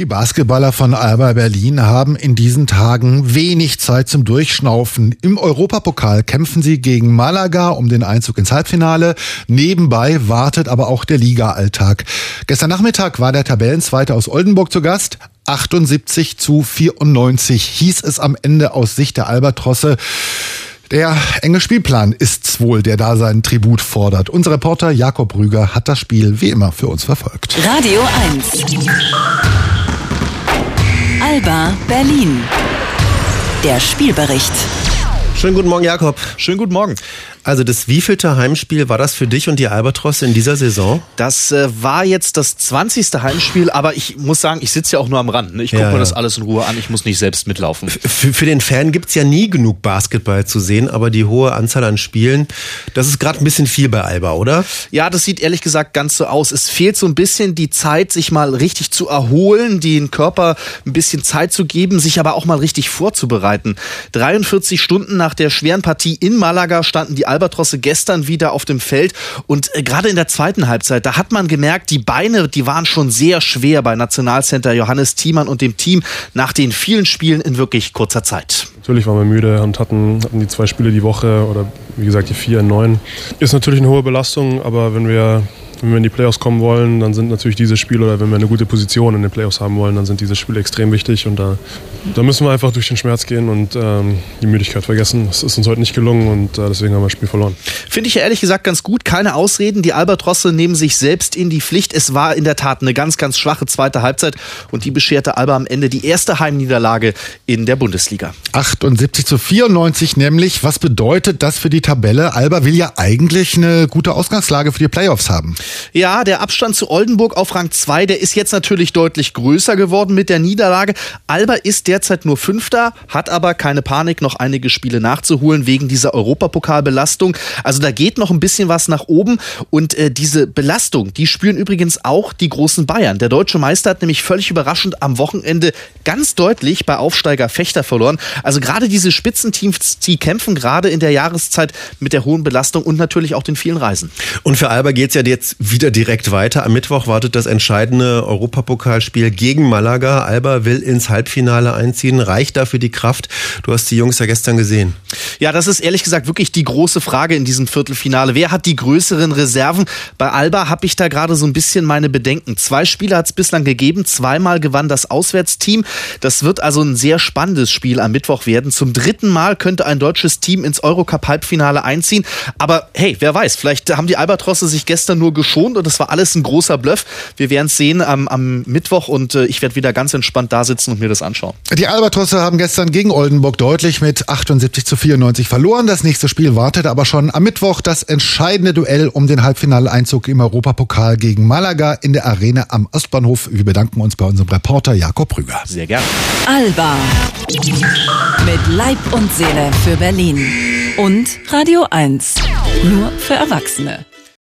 Die Basketballer von Alba Berlin haben in diesen Tagen wenig Zeit zum Durchschnaufen. Im Europapokal kämpfen sie gegen Malaga um den Einzug ins Halbfinale. Nebenbei wartet aber auch der Liga-Alltag. Gestern Nachmittag war der Tabellenzweite aus Oldenburg zu Gast. 78-94 hieß es am Ende aus Sicht der Albatrosse. Der enge Spielplan ist's wohl, der da seinen Tribut fordert. Unser Reporter Jakob Rüger hat das Spiel wie immer für uns verfolgt. Radio 1. Alba Berlin. Der Spielbericht. Schönen guten Morgen, Jakob. Schönen guten Morgen. Also das wievielte Heimspiel war das für dich und die Albatrosse in dieser Saison? Das war jetzt das 20. Heimspiel, aber ich muss sagen, ich sitze ja auch nur am Rand. Ne? Ich gucke mir das alles in Ruhe an, ich muss nicht selbst mitlaufen. Für den Fan gibt's ja nie genug Basketball zu sehen, aber die hohe Anzahl an Spielen, das ist gerade ein bisschen viel bei Alba, oder? Ja, das sieht ehrlich gesagt ganz so aus. Es fehlt so ein bisschen die Zeit, sich mal richtig zu erholen, den Körper ein bisschen Zeit zu geben, sich aber auch mal richtig vorzubereiten. 43 Stunden nach der schweren Partie in Malaga standen die Albatrosse gestern wieder auf dem Feld und gerade in der zweiten Halbzeit, da hat man gemerkt, die Beine, die waren schon sehr schwer bei Nationalcenter Johannes Thiemann und dem Team nach den vielen Spielen in wirklich kurzer Zeit. Natürlich waren wir müde und hatten die 2 Spiele die Woche oder wie gesagt die 4 in 9. Ist natürlich eine hohe Belastung, aber wenn wir in die Playoffs kommen wollen, dann sind natürlich diese Spiele, oder wenn wir eine gute Position in den Playoffs haben wollen, dann sind diese Spiele extrem wichtig und da müssen wir einfach durch den Schmerz gehen und die Müdigkeit vergessen. Das ist uns heute nicht gelungen und deswegen haben wir das Spiel verloren. Finde ich ja ehrlich gesagt ganz gut. Keine Ausreden. Die Albatrosse nehmen sich selbst in die Pflicht. Es war in der Tat eine ganz, ganz schwache zweite Halbzeit und die bescherte Alba am Ende die erste Heimniederlage in der Bundesliga. 78-94 nämlich. Was bedeutet das für die Tabelle? Alba will ja eigentlich eine gute Ausgangslage für die Playoffs haben. Ja, der Abstand zu Oldenburg auf Rang 2, der ist jetzt natürlich deutlich größer geworden mit der Niederlage. Alba ist derzeit nur 5., hat aber keine Panik, noch einige Spiele nachzuholen wegen dieser Europapokalbelastung. Also da geht noch ein bisschen was nach oben und diese Belastung, die spüren übrigens auch die großen Bayern. Der deutsche Meister hat nämlich völlig überraschend am Wochenende ganz deutlich bei Aufsteiger Fechter verloren. Also gerade diese Spitzenteams, die kämpfen gerade in der Jahreszeit mit der hohen Belastung und natürlich auch den vielen Reisen. Und für Alba geht's ja jetzt wieder direkt weiter. Am Mittwoch wartet das entscheidende Europapokalspiel gegen Malaga. Alba will ins Halbfinale einziehen. Reicht dafür die Kraft? Du hast die Jungs ja gestern gesehen. Ja, das ist ehrlich gesagt wirklich die große Frage in diesem Viertelfinale. Wer hat die größeren Reserven? Bei Alba habe ich da gerade so ein bisschen meine Bedenken. 2 Spiele hat es bislang gegeben. 2-mal gewann das Auswärtsteam. Das wird also ein sehr spannendes Spiel am Mittwoch werden. Zum 3. Mal könnte ein deutsches Team ins Eurocup-Halbfinale einziehen. Aber hey, wer weiß, vielleicht haben die Albatrosse sich gestern nur geschont und das war alles ein großer Bluff. Wir werden es sehen am Mittwoch und ich werde wieder ganz entspannt da sitzen und mir das anschauen. Die Albatrosse haben gestern gegen Oldenburg deutlich mit 78-94 verloren. Das nächste Spiel wartet aber schon am Mittwoch. Das entscheidende Duell um den Halbfinaleinzug im Europapokal gegen Malaga in der Arena am Ostbahnhof. Wir bedanken uns bei unserem Reporter Jakob Rüger. Sehr gerne. Alba. Mit Leib und Seele für Berlin. Und Radio 1. Nur für Erwachsene.